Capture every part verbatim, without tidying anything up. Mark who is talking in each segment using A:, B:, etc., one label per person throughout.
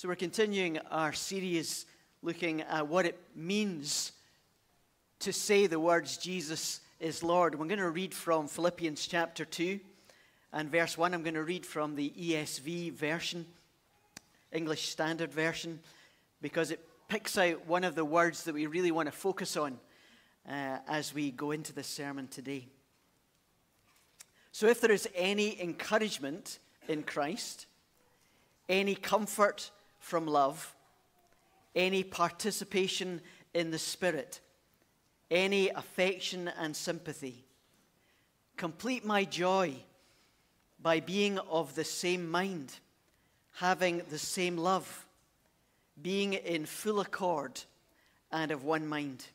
A: So we're continuing our series looking at what it means to say the words Jesus is Lord. We're going to read from Philippians chapter two and verse one. I'm going to read from the E S V version, English Standard Version, because it picks out one of the words that we really want to focus on uh, as we go into this sermon today. So if there is any encouragement in Christ, any comfort from love, any participation in the Spirit, any affection and sympathy, complete my joy by being of the same mind, having the same love, being in full accord and of one mind.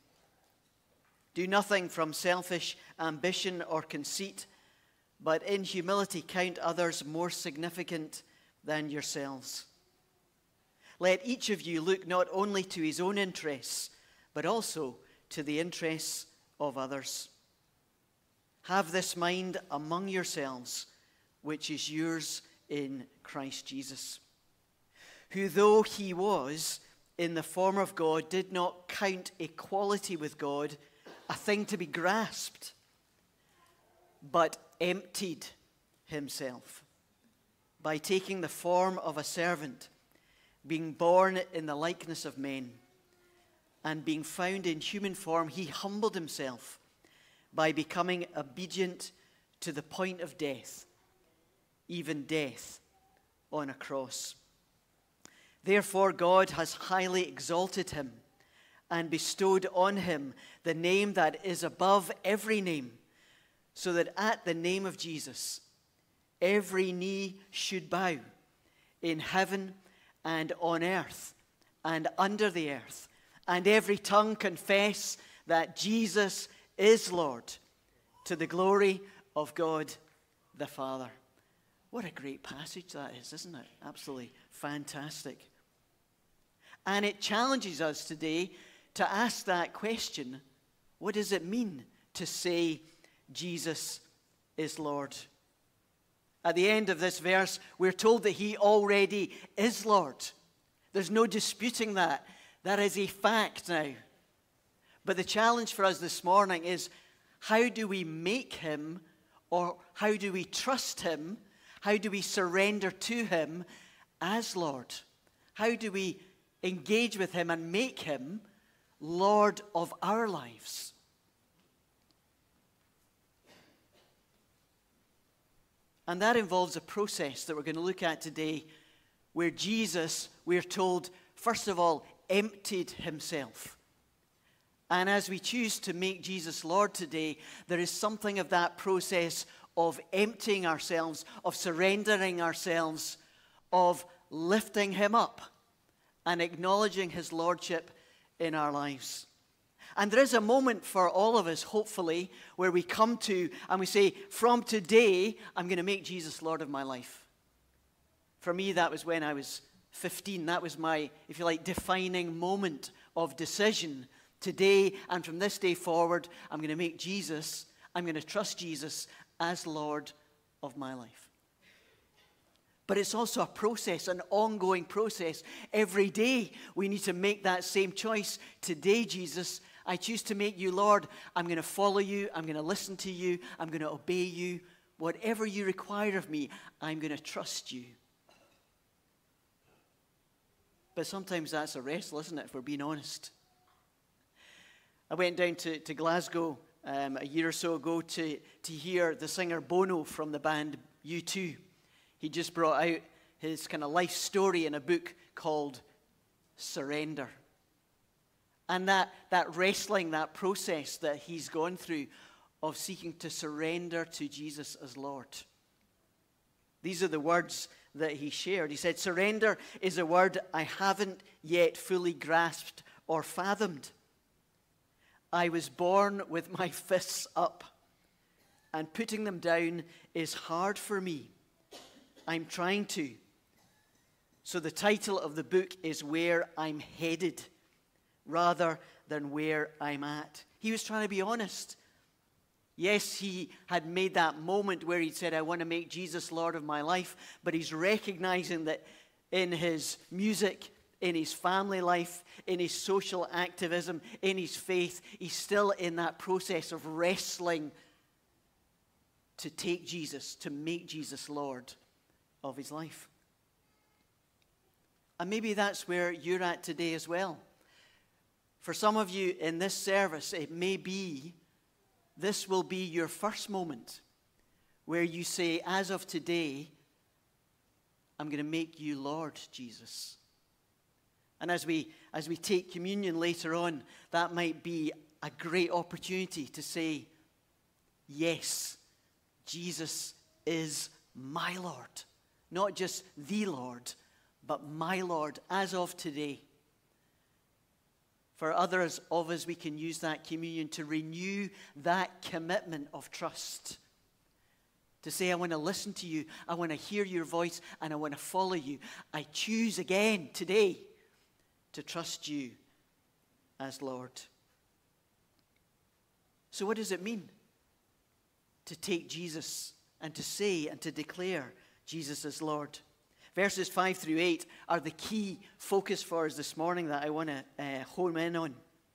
A: Do nothing from selfish ambition or conceit, but in humility count others more significant than yourselves. Let each of you look not only to his own interests, but also to the interests of others. Have this mind among yourselves, which is yours in Christ Jesus, who, though he was in the form of God, did not count equality with God a thing to be grasped, but emptied himself by taking the form of a servant, being born in the likeness of men, and being found in human form, he humbled himself by becoming obedient to the point of death, even death on a cross. Therefore, God has highly exalted him and bestowed on him the name that is above every name, so that at the name of Jesus, every knee should bow in heaven and on earth and under the earth, and every tongue confess that Jesus is Lord, to the glory of God the Father. What a great passage that is, isn't it? Absolutely fantastic. And it challenges us today to ask that question: what does it mean to say Jesus is Lord? At the end of this verse, we're told that he already is Lord. There's no disputing that. That is a fact now. But the challenge for us this morning is, how do we make him, or how do we trust him, how do we surrender to him as Lord? How do we engage with him and make him Lord of our lives? And that involves a process that we're going to look at today, where Jesus, we're told, first of all, emptied himself. And as we choose to make Jesus Lord today, there is something of that process of emptying ourselves, of surrendering ourselves, of lifting him up and acknowledging his lordship in our lives. And there is a moment for all of us, hopefully, where we come to and we say, from today, I'm going to make Jesus Lord of my life. For me, that was when I was fifteen. That was my, if you like, defining moment of decision. Today, and from this day forward, I'm going to make Jesus, I'm going to trust Jesus as Lord of my life. But it's also a process, an ongoing process. Every day, we need to make that same choice. Today, Jesus, I choose to make you Lord. I'm going to follow you. I'm going to listen to you. I'm going to obey you. Whatever you require of me, I'm going to trust you. But sometimes that's a wrestle, isn't it, if we're being honest? I went down to, to Glasgow um, a year or so ago to, to hear the singer Bono from the band U two. He just brought out his kind of life story in a book called Surrender. And that, that wrestling, that process that he's gone through of seeking to surrender to Jesus as Lord. These are the words that he shared. He said, surrender is a word I haven't yet fully grasped or fathomed. I was born with my fists up, and putting them down is hard for me. I'm trying to. So the title of the book is Where I'm Headed, rather than Where I'm At. He was trying to be honest. Yes, he had made that moment where he said, I want to make Jesus Lord of my life, but he's recognizing that in his music, in his family life, in his social activism, in his faith. He's still in that process of wrestling to take Jesus, to make Jesus Lord of his life. And maybe that's where you're at today as well. For some of you in this service, it may be, this will be your first moment where you say, as of today, I'm going to make you Lord, Jesus. And as we, as we take communion later on, that might be a great opportunity to say, yes, Jesus is my Lord. Not just the Lord, but my Lord as of today. For others of us, we can use that communion to renew that commitment of trust. To say, I want to listen to you, I want to hear your voice, and I want to follow you. I choose again today to trust you as Lord. So what does it mean to take Jesus and to say and to declare Jesus as Lord? Verses five through eight are the key focus for us this morning that I want to uh, home in on.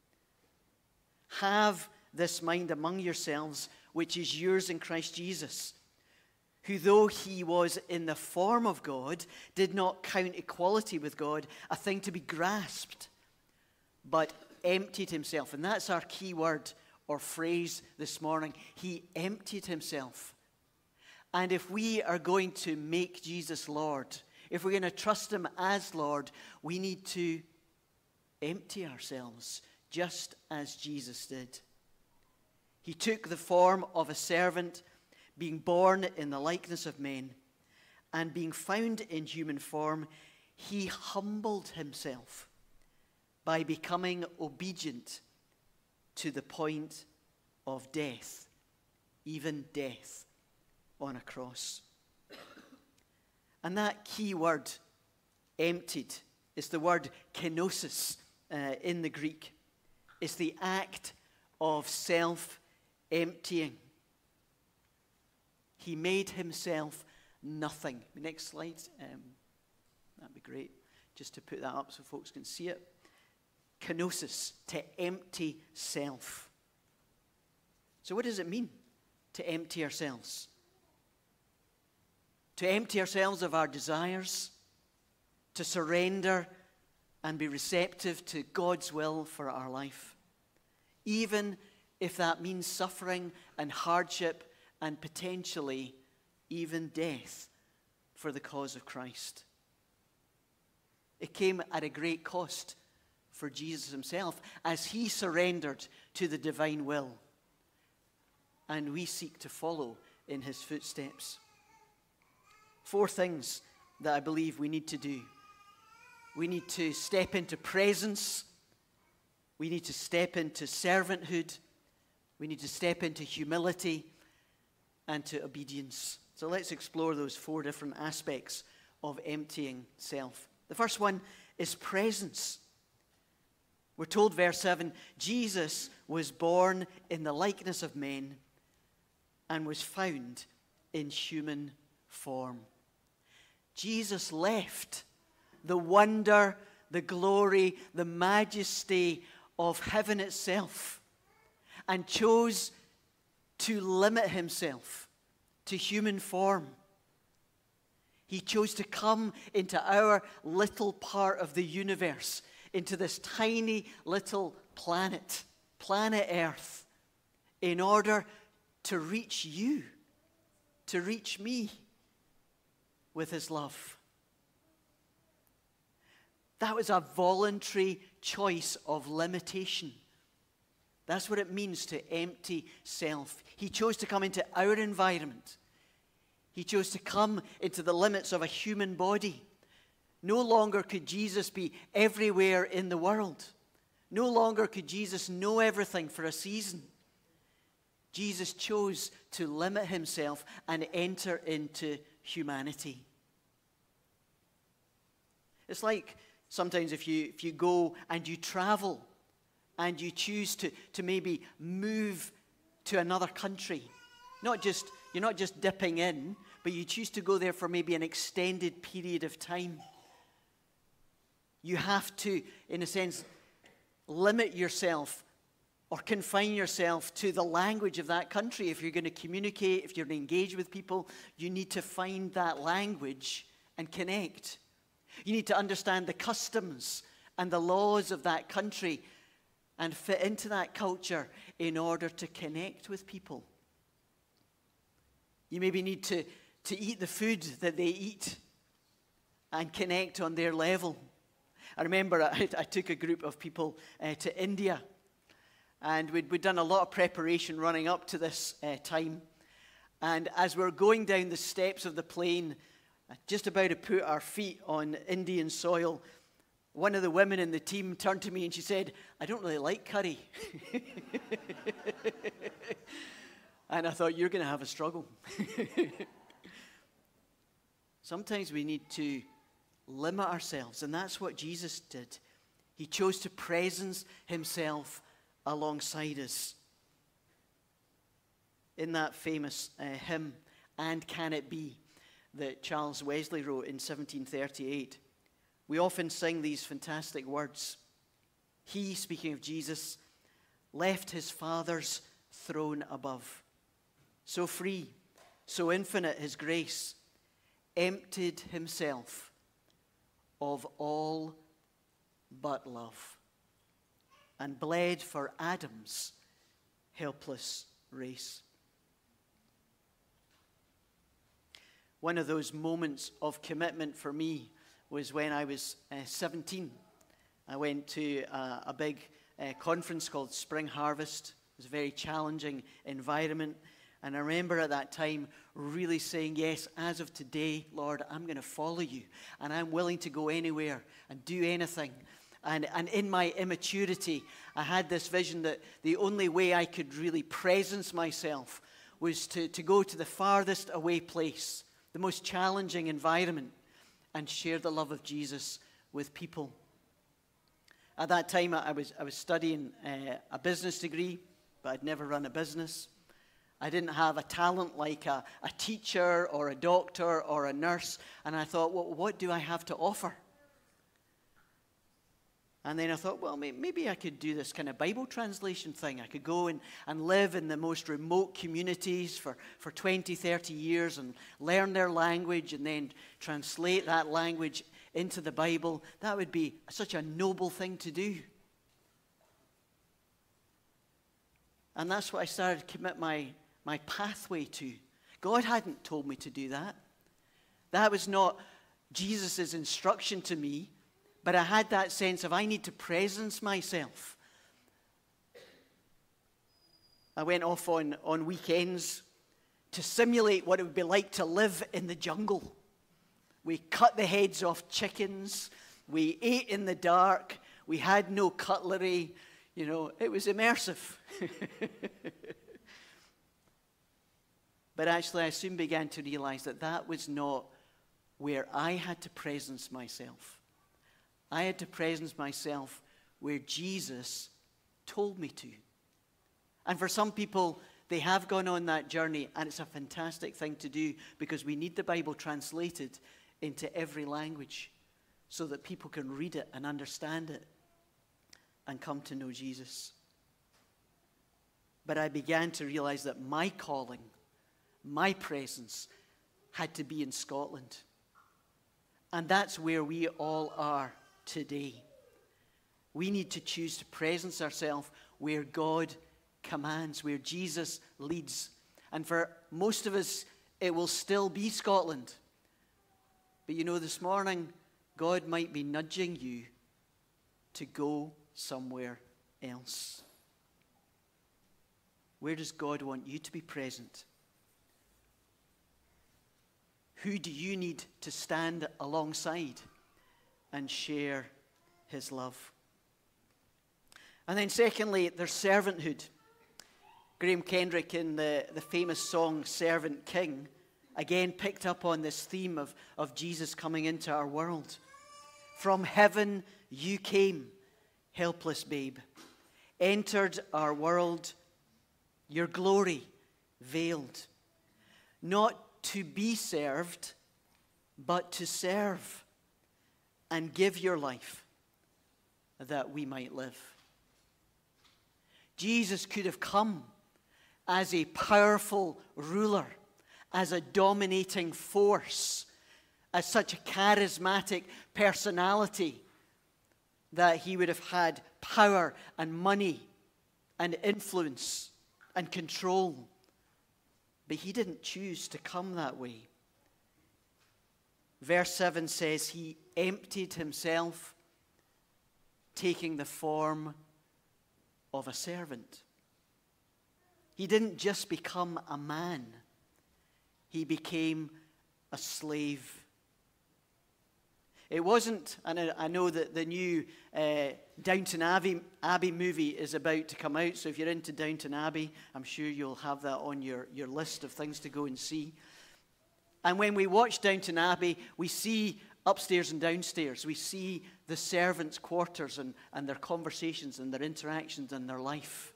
A: Have this mind among yourselves, which is yours in Christ Jesus, who though he was in the form of God, did not count equality with God a thing to be grasped, but emptied himself. And that's our key word or phrase this morning. He emptied himself. And if we are going to make Jesus Lord, if we're going to trust him as Lord, we need to empty ourselves just as Jesus did. He took the form of a servant, being born in the likeness of men, and being found in human form, he humbled himself by becoming obedient to the point of death, even death on a cross. And that key word, emptied, is the word kenosis uh, in the Greek. It's the act of self-emptying. He made himself nothing. Next slide. Um, that'd be great, just to put that up so folks can see it. Kenosis, to empty self. So what does it mean to empty ourselves? To empty ourselves of our desires, to surrender and be receptive to God's will for our life, even if that means suffering and hardship and potentially even death for the cause of Christ. It came at a great cost for Jesus himself as he surrendered to the divine will, and we seek to follow in his footsteps. Four things that I believe we need to do. We need to step into presence. We need to step into servanthood. We need to step into humility and to obedience. So let's explore those four different aspects of emptying self. The first one is presence. We're told, verse seven, Jesus was born in the likeness of men and was found in human form. Jesus left the wonder, the glory, the majesty of heaven itself and chose to limit himself to human form. He chose to come into our little part of the universe, into this tiny little planet, planet Earth, in order to reach you, to reach me with his love. That was a voluntary choice of limitation. That's what it means to empty self. He chose to come into our environment. He chose to come into the limits of a human body. No longer could Jesus be everywhere in the world. No longer could Jesus know everything for a season. Jesus chose to limit himself and enter into humanity. It's like sometimes if you if you go and you travel and you choose to, to maybe move to another country. Not just, you're not just dipping in, but you choose to go there for maybe an extended period of time. You have to, in a sense, limit yourself or confine yourself to the language of that country. If you're going to communicate, if you're going to engage with people, you need to find that language and connect. You need to understand the customs and the laws of that country and fit into that culture in order to connect with people. You maybe need to, to eat the food that they eat and connect on their level. I remember I, I took a group of people uh, to India, and we'd, we'd done a lot of preparation running up to this uh, time. And as we were going down the steps of the plane, just about to put our feet on Indian soil, one of the women in the team turned to me and she said, "I don't really like curry." And I thought, you're going to have a struggle. Sometimes we need to limit ourselves, and that's what Jesus did. He chose to presence himself alongside us. In that famous uh, hymn, "And Can It Be?" that Charles Wesley wrote in seventeen thirty-eight, we often sing these fantastic words. He, speaking of Jesus, left his Father's throne above. So free, so infinite his grace, emptied himself of all but love, and bled for Adam's helpless race. One of those moments of commitment for me was when I was uh, seventeen. I went to uh, a big uh, conference called Spring Harvest. It was a very challenging environment. And I remember at that time really saying, yes, as of today, Lord, I'm going to follow you. And I'm willing to go anywhere and do anything. And, and in my immaturity, I had this vision that the only way I could really presence myself was to, to go to the farthest away place, the most challenging environment, and share the love of Jesus with people. At that time, I was, I was studying uh, a business degree, but I'd never run a business. I didn't have a talent like a, a teacher or a doctor or a nurse. And I thought, well, what do I have to offer? And then I thought, well, maybe I could do this kind of Bible translation thing. I could go and, and live in the most remote communities for, for twenty, thirty years and learn their language and then translate that language into the Bible. That would be such a noble thing to do. And that's what I started to commit my, my pathway to. God hadn't told me to do that. That was not Jesus' instruction to me. But I had that sense of I need to presence myself. I went off on, on weekends to simulate what it would be like to live in the jungle. We cut the heads off chickens. We ate in the dark. We had no cutlery. You know, it was immersive. But actually, I soon began to realize that that was not where I had to presence myself. I had to presence myself where Jesus told me to. And for some people, they have gone on that journey, and it's a fantastic thing to do because we need the Bible translated into every language so that people can read it and understand it and come to know Jesus. But I began to realize that my calling, my presence, had to be in Scotland. And that's where we all are today. We need to choose to presence ourselves where God commands, where Jesus leads. And for most of us, it will still be Scotland. But you know, this morning, God might be nudging you to go somewhere else. Where does God want you to be present? Who do you need to stand alongside and share his love? And then secondly, there's servanthood. Graham Kendrick in the, the famous song Servant King again picked up on this theme of, of Jesus coming into our world. From heaven you came, helpless babe, entered our world, your glory veiled, not to be served, but to serve and give your life that we might live. Jesus could have come as a powerful ruler, as a dominating force, as such a charismatic personality that he would have had power and money and influence and control. But he didn't choose to come that way. Verse seven says he emptied himself, taking the form of a servant. He didn't just become a man. He became a slave. It wasn't, and I know that the new uh, Downton Abbey, Abbey movie is about to come out, so if you're into Downton Abbey, I'm sure you'll have that on your, your list of things to go and see. And when we watch Downton Abbey, we see upstairs and downstairs. We see the servants' quarters and, and their conversations and their interactions and their life.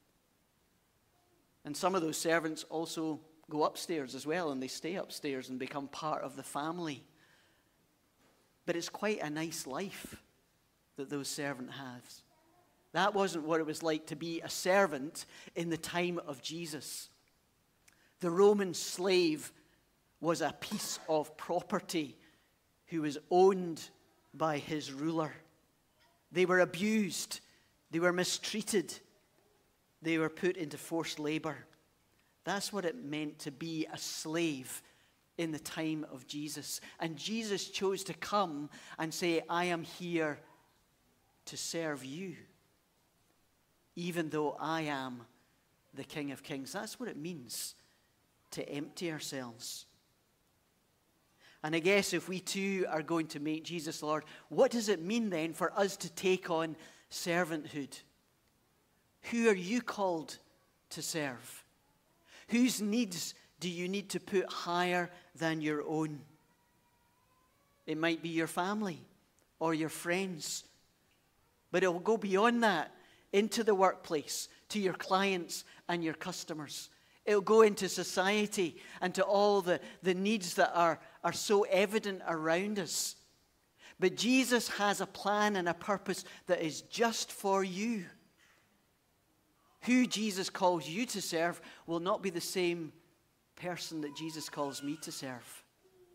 A: And some of those servants also go upstairs as well, and they stay upstairs and become part of the family. But it's quite a nice life that those servants have. That wasn't what it was like to be a servant in the time of Jesus. The Roman slave was a piece of property who was owned by his ruler. They were abused. They were mistreated. They were put into forced labor. That's what it meant to be a slave in the time of Jesus. And Jesus chose to come and say, I am here to serve you, even though I am the King of Kings. That's what it means to empty ourselves. And I guess if we too are going to make Jesus Lord, what does it mean then for us to take on servanthood? Who are you called to serve? Whose needs do you need to put higher than your own? It might be your family or your friends, but it will go beyond that into the workplace, to your clients and your customers. It will go into society and to all the, the needs that are, are so evident around us. But Jesus has a plan and a purpose that is just for you. Who Jesus calls you to serve will not be the same person that Jesus calls me to serve.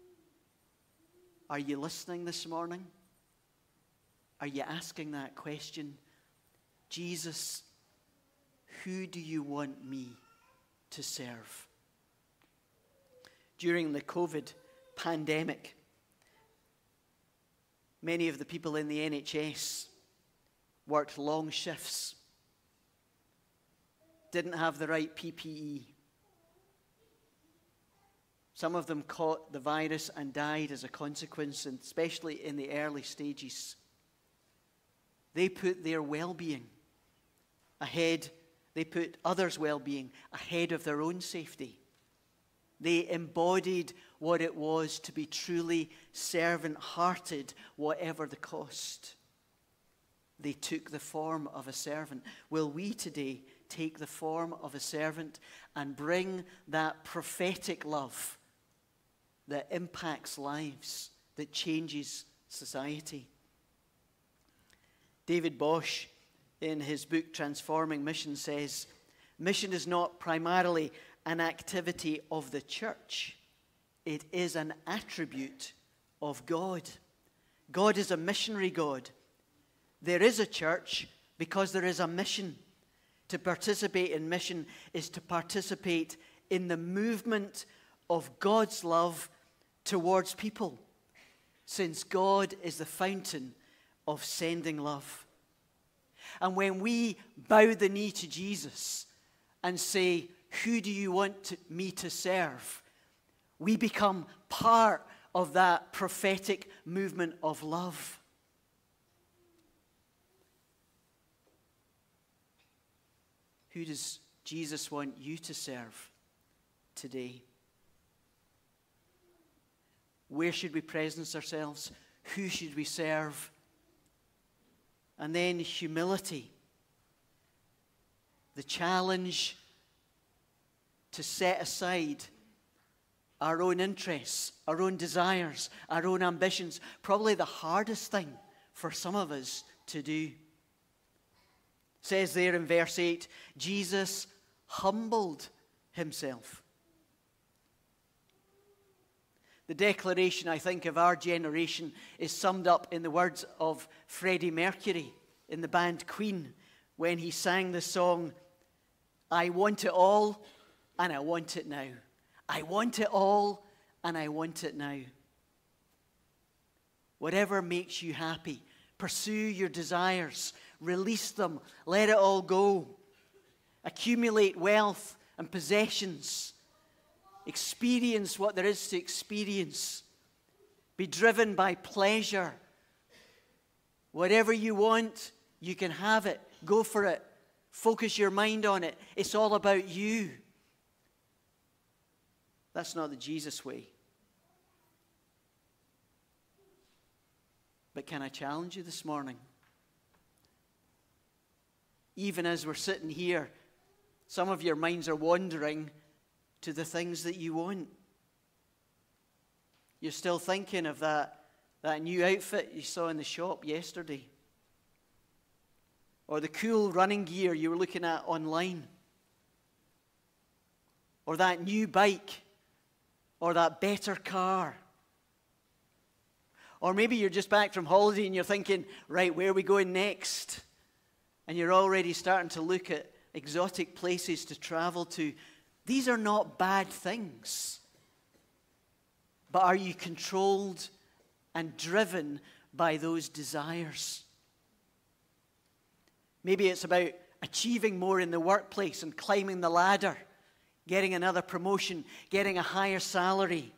A: Are you listening this morning? Are you asking that question? Jesus, who do you want me to serve? During the COVID pandemic, many of the people in the N H S worked long shifts, didn't have the right P P E. Some of them caught the virus and died as a consequence, and especially in the early stages. They put their well-being ahead. They put others' well-being ahead of their own safety. They embodied what it was to be truly servant-hearted, whatever the cost. They took the form of a servant. Will we today take the form of a servant and bring that prophetic love that impacts lives, that changes society? David Bosch, in his book Transforming Mission, says, mission is not primarily an activity of the church. It is an attribute of God. God is a missionary God. There is a church because there is a mission. To participate in mission is to participate in the movement of God's love towards people, since God is the fountain of sending love. And when we bow the knee to Jesus and say, who do you want to, me to serve? We become part of that prophetic movement of love. Who does Jesus want you to serve today? Where should we presence ourselves? Who should we serve? And then humility. The challenge to set aside our own interests, our own desires, our own ambitions. Probably the hardest thing for some of us to do. It says there in verse eight, Jesus humbled himself. The declaration, I think, of our generation is summed up in the words of Freddie Mercury in the band Queen when he sang the song, I want it all and I want it now. I want it all and I want it now. Whatever makes you happy, pursue your desires, release them, let it all go. Accumulate wealth and possessions. Experience what there is to experience. Be driven by pleasure. Whatever you want, you can have it. Go for it. Focus your mind on it. It's all about you. That's not the Jesus way. But can I challenge you this morning? Even as we're sitting here, some of your minds are wandering to the things that you want. You're still thinking of that, that new outfit you saw in the shop yesterday. Or the cool running gear you were looking at online. Or that new bike. Or that better car. Or maybe you're just back from holiday and you're thinking, right, where are we going next? And you're already starting to look at exotic places to travel to. These are not bad things. But are you controlled and driven by those desires? Maybe it's about achieving more in the workplace and climbing the ladder, getting another promotion, getting a higher salary.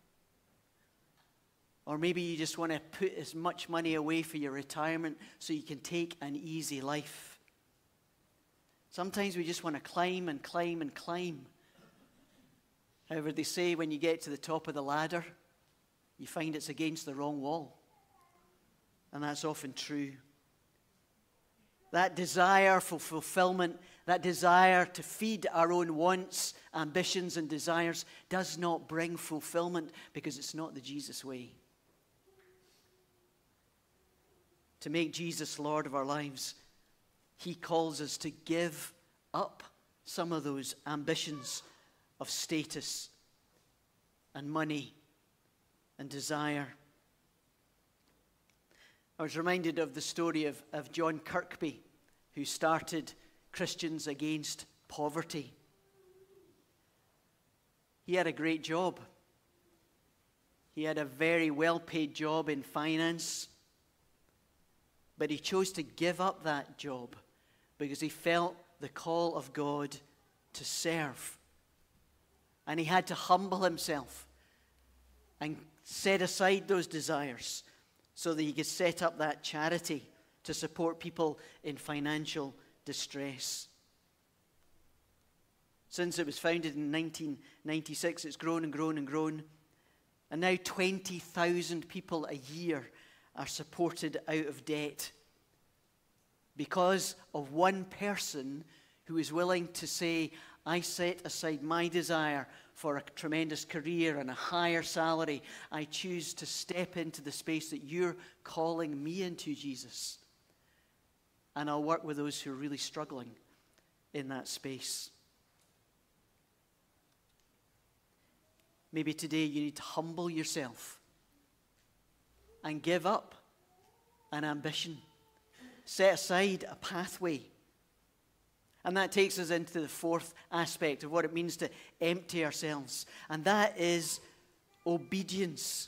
A: Or maybe you just want to put as much money away for your retirement so you can take an easy life. Sometimes we just want to climb and climb and climb. However, they say when you get to the top of the ladder, you find it's against the wrong wall. And that's often true. That desire for fulfillment, that desire to feed our own wants, ambitions, and desires does not bring fulfillment because it's not the Jesus way. To make Jesus Lord of our lives, He calls us to give up some of those ambitions of status and money and desire. I was reminded of the story of, of John Kirkby, who started Christians Against Poverty. He had a great job. He had a very well-paid job in finance, but he chose to give up that job because he felt the call of God to serve. And he had to humble himself and set aside those desires so that he could set up that charity to support people in financial distress. Since it was founded in nineteen ninety-six, it's grown and grown and grown. And now twenty thousand people a year are supported out of debt because of one person who is willing to say, I set aside my desire for a tremendous career and a higher salary. I choose to step into the space that you're calling me into, Jesus. And I'll work with those who are really struggling in that space. Maybe today you need to humble yourself and give up an ambition. Set aside a pathway. And that takes us into the fourth aspect of what it means to empty ourselves. And that is obedience.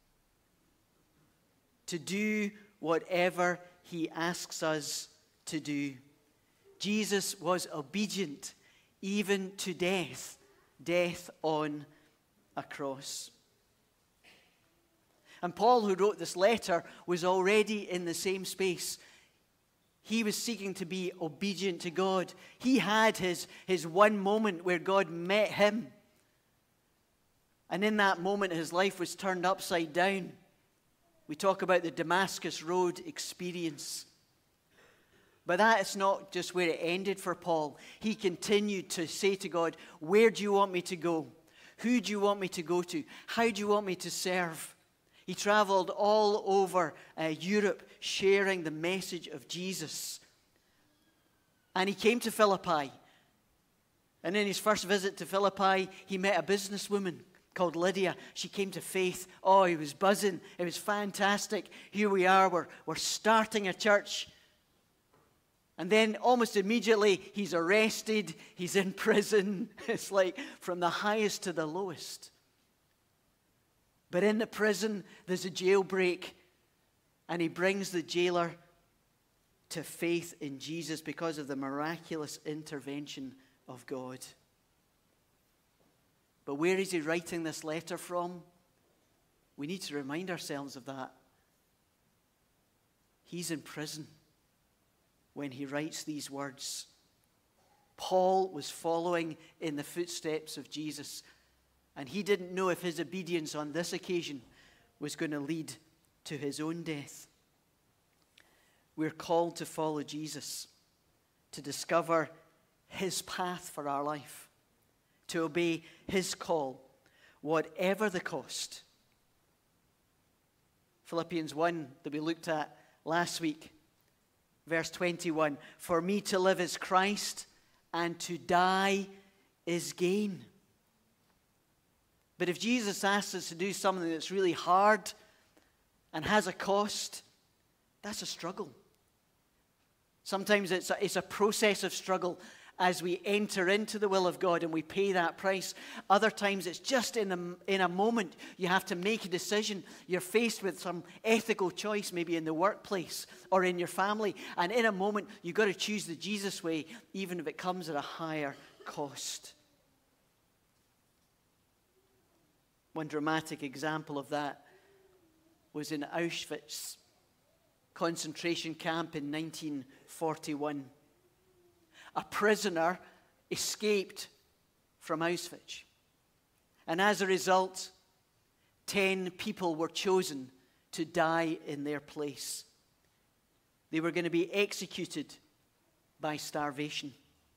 A: To do whatever He asks us to do. Jesus was obedient even to death. Death on a cross. And Paul, who wrote this letter, was already in the same space. He was seeking to be obedient to God. He had his, his one moment where God met him. And in that moment, his life was turned upside down. We talk about the Damascus Road experience. But that is not just where it ended for Paul. He continued to say to God, where do you want me to go? Who do you want me to go to? How do you want me to serve? He traveled all over uh, Europe, sharing the message of Jesus. And he came to Philippi. And in his first visit to Philippi, he met a businesswoman called Lydia. She came to faith. Oh, he was buzzing. It was fantastic. Here we are. We're, we're starting a church. And then almost immediately, he's arrested. He's in prison. It's like from the highest to the lowest. But in the prison, there's a jailbreak. And he brings the jailer to faith in Jesus because of the miraculous intervention of God. But where is he writing this letter from? We need to remind ourselves of that. He's in prison when he writes these words. Paul was following in the footsteps of Jesus, and he didn't know if his obedience on this occasion was going to lead to his own death. We're called to follow Jesus, to discover his path for our life, to obey his call, whatever the cost. Philippians one that we looked at last week, verse twenty-one, for me to live is Christ, and to die is gain. But if Jesus asks us to do something that's really hard and has a cost, that's a struggle. Sometimes it's a, it's a process of struggle as we enter into the will of God and we pay that price. Other times it's just in a, in a moment you have to make a decision. You're faced with some ethical choice, maybe in the workplace or in your family. And in a moment you've got to choose the Jesus way, even if it comes at a higher cost. One dramatic example of that was in Auschwitz concentration camp in nineteen forty-one. A prisoner escaped from Auschwitz. And as a result, ten people were chosen to die in their place. They were going to be executed by starvation.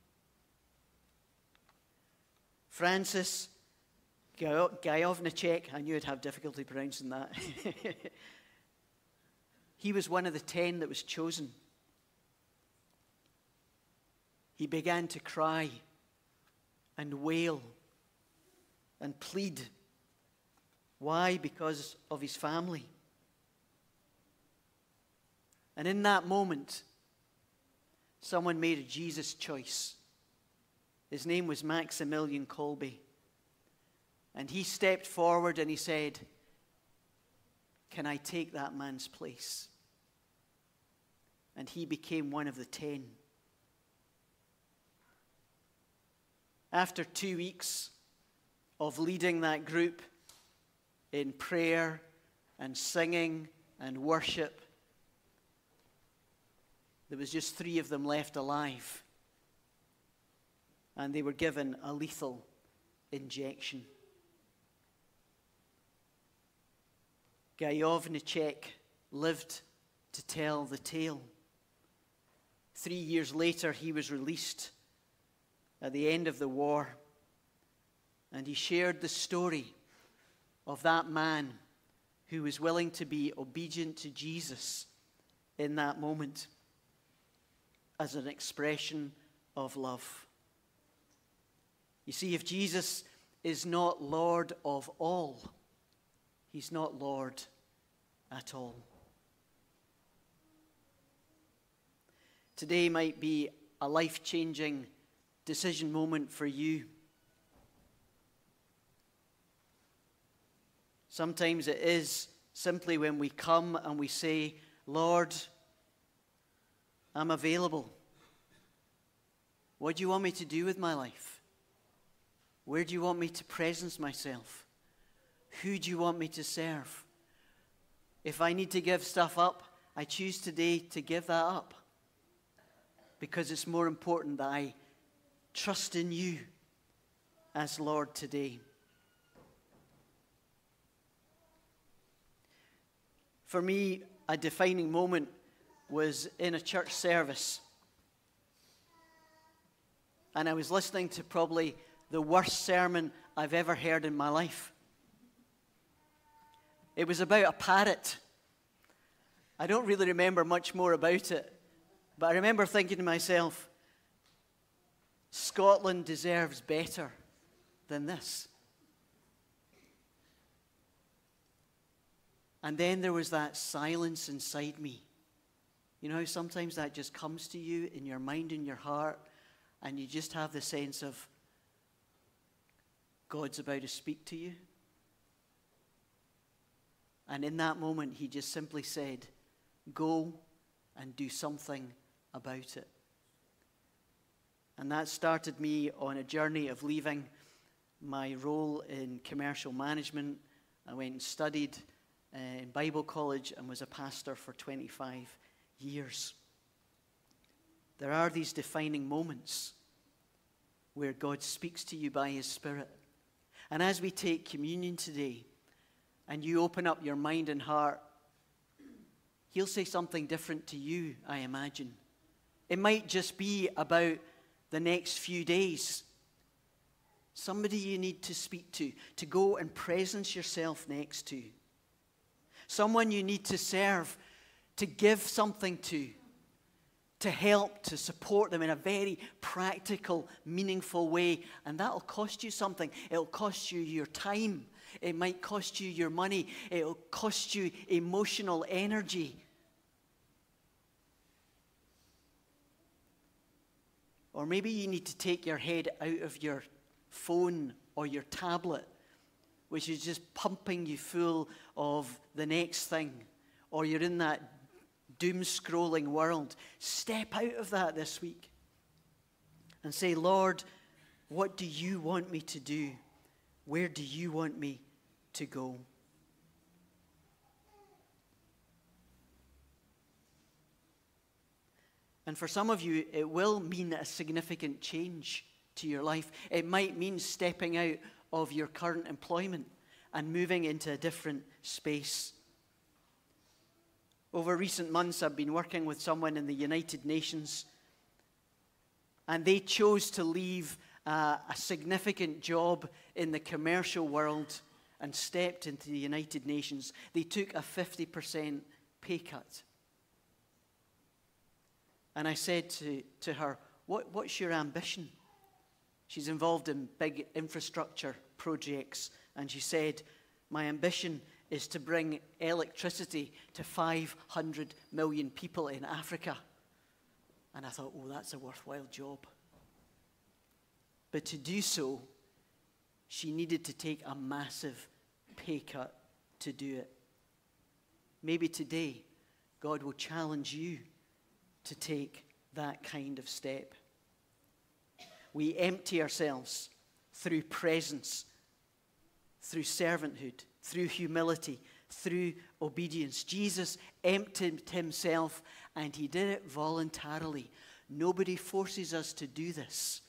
A: Francis Gajowniczek, I knew I'd have difficulty pronouncing that. He was one of the ten that was chosen. He began to cry and wail and plead. Why? Because of his family. And in that moment, someone made a Jesus choice. His name was Maximilian Kolbe. And he stepped forward and he said, can I take that man's place? And he became one of the ten. After two weeks of leading that group in prayer and singing and worship, there was just three of them left alive. And they were given a lethal injection. Gajowniczek lived to tell the tale. Three years later, he was released at the end of the war, and he shared the story of that man who was willing to be obedient to Jesus in that moment as an expression of love. You see, if Jesus is not Lord of all, he's not Lord at all. Today might be a life-changing decision moment for you. Sometimes it is simply when we come and we say, Lord, I'm available. What do you want me to do with my life? Where do you want me to presence myself? Who do you want me to serve? If I need to give stuff up, I choose today to give that up. Because it's more important that I trust in you as Lord today. For me, a defining moment was in a church service. And I was listening to probably the worst sermon I've ever heard in my life. It was about a parrot. I don't really remember much more about it, but I remember thinking to myself, Scotland deserves better than this. And then there was that silence inside me. You know how sometimes that just comes to you in your mind and your heart, and you just have the sense of God's about to speak to you? And in that moment, he just simply said, go and do something about it. And that started me on a journey of leaving my role in commercial management. I went and studied uh, in Bible college and was a pastor for twenty-five years. There are these defining moments where God speaks to you by his Spirit. And as we take communion today, and you open up your mind and heart, he'll say something different to you, I imagine. It might just be about the next few days. Somebody you need to speak to, to go and presence yourself next to. Someone you need to serve, to give something to, to help, to support them in a very practical, meaningful way. And that'll cost you something. It'll cost you your time. It might cost you your money. It'll cost you emotional energy. Or maybe you need to take your head out of your phone or your tablet, which is just pumping you full of the next thing. Or you're in that doom-scrolling world. Step out of that this week and say, Lord, what do you want me to do? Where do you want me to go? And for some of you, it will mean a significant change to your life. It might mean stepping out of your current employment and moving into a different space. Over recent months, I've been working with someone in the United Nations, and they chose to leave uh, a significant job in the commercial world and stepped into the United Nations. They took a fifty percent pay cut. And I said to, to her, what, what's your ambition? She's involved in big infrastructure projects, and she said, my ambition is to bring electricity to five hundred million people in Africa. And I thought, oh, that's a worthwhile job. But to do so, she needed to take a massive pay cut to do it. Maybe today, God will challenge you to take that kind of step. We empty ourselves through presence, through servanthood, through humility, through obedience. Jesus emptied himself, and he did it voluntarily. Nobody forces us to do this.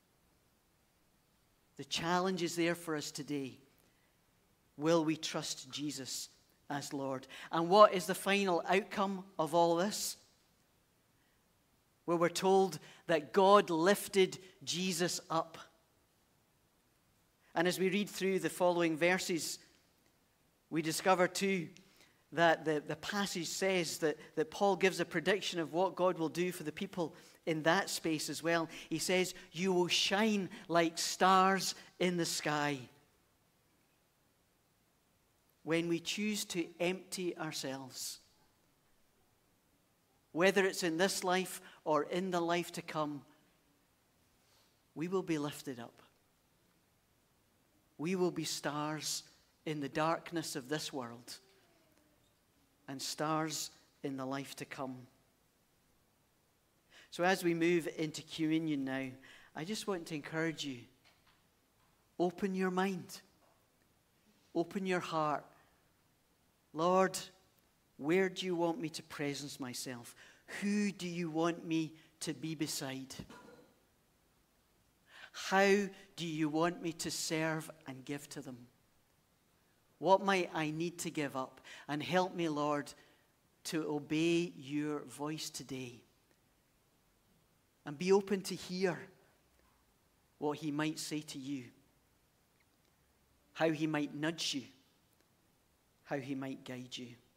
A: The challenge is there for us today. Will we trust Jesus as Lord? And what is the final outcome of all this? Where we're told that God lifted Jesus up. And as we read through the following verses, we discover too that the, the passage says that, that Paul gives a prediction of what God will do for the people in that space as well. He says, you will shine like stars in the sky. When we choose to empty ourselves, whether it's in this life or in the life to come, we will be lifted up. We will be stars in the darkness of this world and stars in the life to come. So as we move into communion now, I just want to encourage you, open your mind, open your heart. Lord, where do you want me to presence myself? Who do you want me to be beside? How do you want me to serve and give to them? What might I need to give up? And help me, Lord, to obey your voice today. And be open to hear what he might say to you. How he might nudge you. How he might guide you.